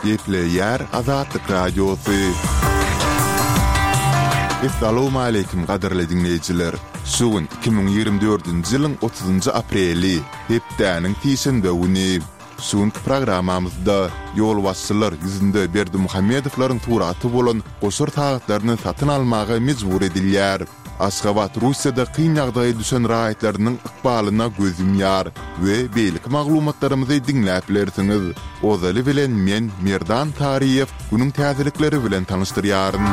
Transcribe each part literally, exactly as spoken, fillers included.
Gepleyer Azatlyk Radiosu. Assalamu alaykum gaderli dinleyijiler. Sugun iki bin ýygrimi dördünji ýylyň otuzynjy apreli, hepdäniň tiýşembe güni. Sugun programamyzda ýol başçylar ýüzünde Berdi Muhammedowlaryň turaty bolan goşur taýatlaryny satyn almagy mejbur edilýär. Aşgabat Russiýada kyn ýagdaýa düşen raýatlarynyň ykbalyna göz yumýar we beýlik maglumatlarymyzy dinläp bilersiňiz. Ozaly bilen men Merdan Tariýew günüň täzelikleri bilen tanyşdyrýaryn.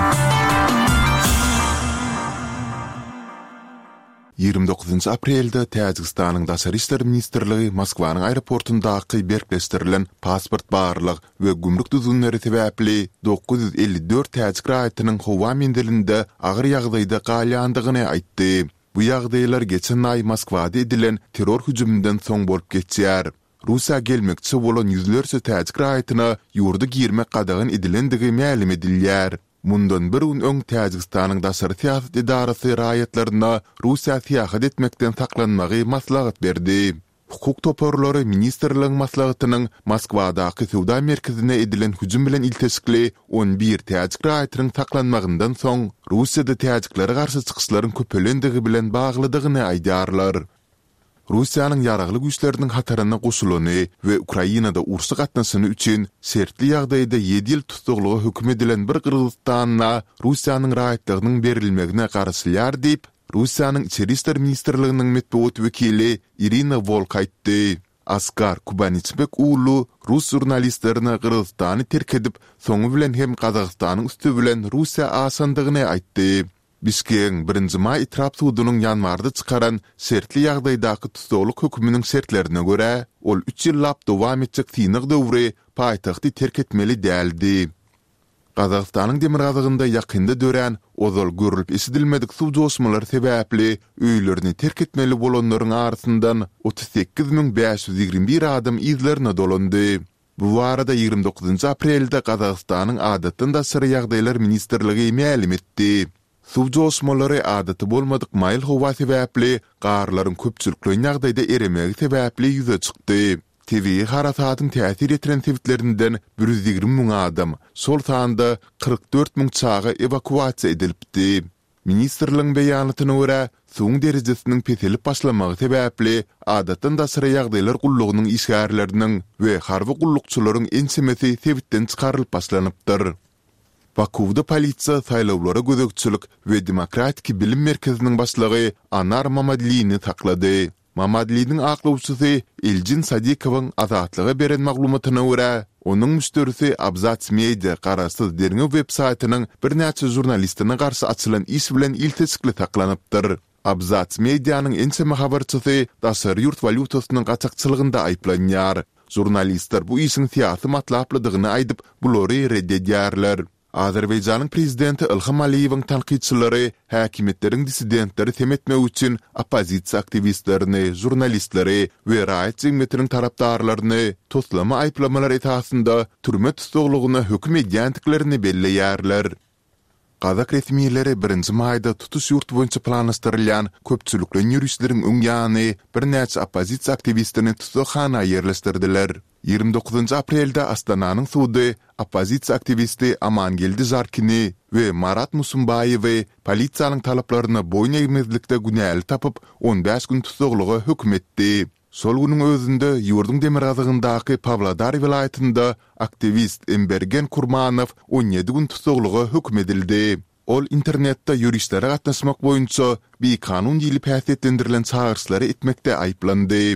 ýygrimi dokuzynjy aprelde Täjikistanyň Daşary işler ministrligi Moskwanyň aeroportundaky berkleşdirilen pasport barlyk we gümrük düzünleri sebäpli dokuz ýüz elli dört täjik raýatynyň howa mendilinde agyr ýagdaýda galýandygyny aýtdy. Bu ýagdaýlar geçen aý Moskwada edilen terror hüjümünden soň bolup geçýär. Russiýa gelmekçi bolan ýüzlerçe täjik raýatyna ýurdy girmek gadagyn edilendigi ma'lum edilýär. Mundan bir gün öň Täjikistanyň daşary siýasat idarasy raýatlaryna Russiýa siýasat etmekden saklanmagy maslahat berdi. Hukuk toparlary ministrligiň maslahatynyň Moskwadaky Sowda merkezine edilen hüjüm bilen ilteşikli on bir täjik raýatynyň saklanmagyndan soň Russiýada täjiklere garşy çykyşlaryň köpelendigi bilen baglydygyny aýdarlar. Russiýanyň ýaragly güýçleriniň hataryna goşulyny we Ukrainada ursy gatnaşyny üçin sertli ýagdaýda ýedi ýyl tutukluga hökm edilen bir Kyrgyzstana Russiýanyň raýatlygynyň berilmegine garşylar diýip Russiýanyň Içeri işler ministrliginiň medeniýet wekili Irina Volk aýtdy. Askar Kubaniçbek ulu Rus jurnalistlerine Kyrgyzstany terk edip soňu bilen hem Kazakstanyň üstü bilen Russiýa asandygyny aýtdy. Bişkeň birinji may itirap sudunyň ýanwarda çykaran sertli ýagdaýdaky tutukluk hökmüniň şertlerine görä, ol üç ýyllap dowam etjek tynyk döwri paýtagty terk etmeli däldi. Kazakstanyň demir gazygynda ýakynda dören ozal görülip esidilmedik suw joşmalary sebäpli öýlerini terk etmeli bolanlaryň arasyndan otuz sekiz bin beş ýüz ýygrimi bir adam izlerine dolandy. Bu arada ýygrimi dokuzynjy aprelde Kazakstanyň adatdan daşary ýagdaýlar ministrligi ma'lum etdi. Suw joşmalary adaty bolmadyk maýl howa sebäpli garlaryň köpçülikli ýagdaýda eremegi sebäpli ýüze çykdy. Tebii harasatyň täsir etiren sebeplerinden bir ýüz ýygrimi miň adam şol sanda kırk dört miň çaga evakuasiýa edilipdi. Ministrligiň beýanatyna görä, suwuň derejesiniň peselip başlamagy sebäpli adatdan daşary ýagdaýlar gullugynyň işgärleriniň we harby gullukçylaryň ensemesi sebitden çykarylyp başlanypdyr. Bakuwda polisiýa saýlawlara gözekçilik we demokratik bilim merkeziniň başlygy Anar Mamadliyni taklady. Mamadliyniň aklawçysy Elcin Sadikowyň azatlyga beren maglumatyna görä, onuň müşterisi Abzats Media garaşsyz derňe web saýtynyň bir näçe jurnalistine garşy açylan iş bilen ilteşikli taklanypdyr. Abzats Medianyň enseme habarçysy daşary ýurt valutasynyň gaçakçylygynda aýplanýar. Jurnalistler bu işin siýasy matlapladygyny aýdyp, bulary reddedýärler. Azerbaýjanyň prezidenti Ilham Aliýewiň tanqidçilari häkimetleriň dissidentleri temetmek üçin opozisiýa aktivistlerini, jurnalistleri we raýat jemgyýetiniň tarapdarlaryny toslama aýplamalar etasynda türme tutuklugyna hökm edýändiklerini belleýärler. Kazak resmiýetleri birinji maýda tutuş ýurt boýunça planlaşdyrylýan köpçülikli ýürüşleriň öň ýany bir näçe opozisiýa aktivistini tutukxana ýerleşdirdiler. ýygrimi dokuzynjy aprelde Astananyň sudy opozisiýa aktivisti Amangeldi Zarkini we Marat Musumbayewi polisiýanyň talaplaryna boyun eýmezlikde günäli tapyp on beş gün tutukluga hökm etdi. Sol günüň özünde ýurdun demir gazygyndaky Pavlodar vilayatynda aktivist Embergen Kurmanow on ýedi gün tutukluga hökm edildi. Ol internetde ýürüşlere gatnaşmak boýunça bir kanun ýyly päsdetlendirilen çağırşlary etmekde aýplandy.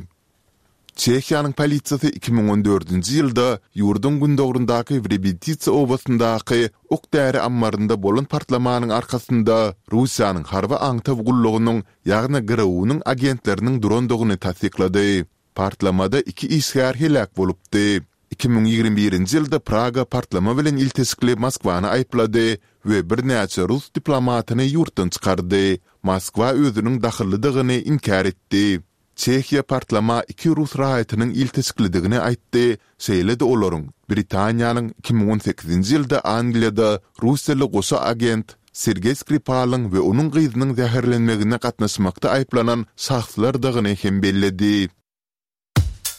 Çehiýanyň polisiýasy iki bin on dördünji ýylda ýurdun gündogrundaky Vribititsa oblasyndaky Okdäri ammarynda bolan partlamanyň arkasynda Russiýanyň harby aňtaw gullugynyň ýagny gyrowunyň agentleriniň durandygyny tasdiklady. Partlamada iki işgär helak bolupdy. iki bin ýygrimi birinji ýylda Praga partlama bilen ilteşikli Moskwany aýplady we bir näçe Rus diplomatyny ýurtdan çykardy. Moskwa özüniň dahyllydygyny inkar etdi. Çehiýa partlama iki Rus raýatynyň ilteşiklidigini aýtdy. Şeýle-de olaryň Britaniýanyň iki bin on sekizinji ýylda Angliýada Russiýaly goşa agent Sergey Skripal'ın ve onun gyzynyň zäherlenmegine gatnaşmakda aýplanan şahslar dagyny hem belledi.